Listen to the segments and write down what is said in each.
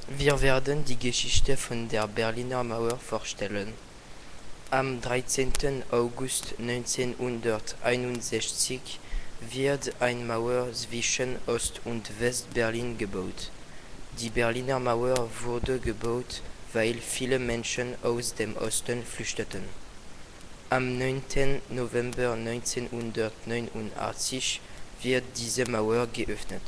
Wir werden die Geschichte von der Berliner Mauer vorstellen. Am 13. August 1961 wird eine Mauer zwischen Ost- und West-Berlin gebaut. Die Berliner Mauer wurde gebaut, weil viele Menschen aus dem Osten flüchteten. Am 9. November 1989 wird diese Mauer geöffnet.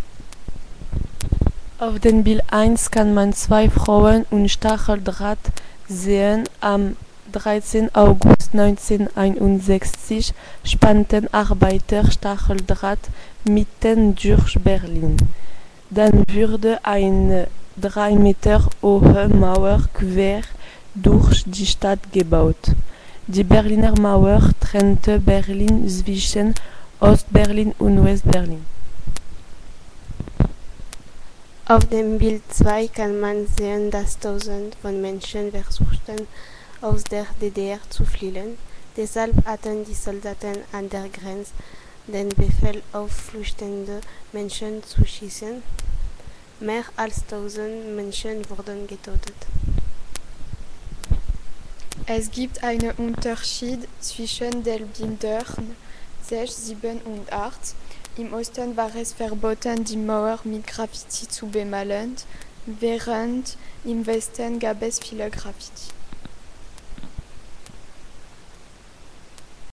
Auf dem Bild 1 kann man zwei Frauen und Stacheldraht sehen. Am 13. August 1961 spannten Arbeiter Stacheldraht mitten durch Berlin. Dann wurde eine 3 Meter hohe Mauer quer durch die Stadt gebaut. Die Berliner Mauer trennte Berlin zwischen Ostberlin und Westberlin. Auf dem Bild 2 kann man sehen, dass Tausende von Menschen versuchten, aus der DDR zu fliehen. Deshalb hatten die Soldaten an der Grenze den Befehl, auf flüchtende Menschen zu schießen. Mehr als 1000 Menschen wurden getötet. Es gibt einen Unterschied zwischen den Bildern 6, 7 und 8. Im Osten war es verboten, die Mauer mit Graffiti zu bemalen, während im Westen gab es viele Graffiti.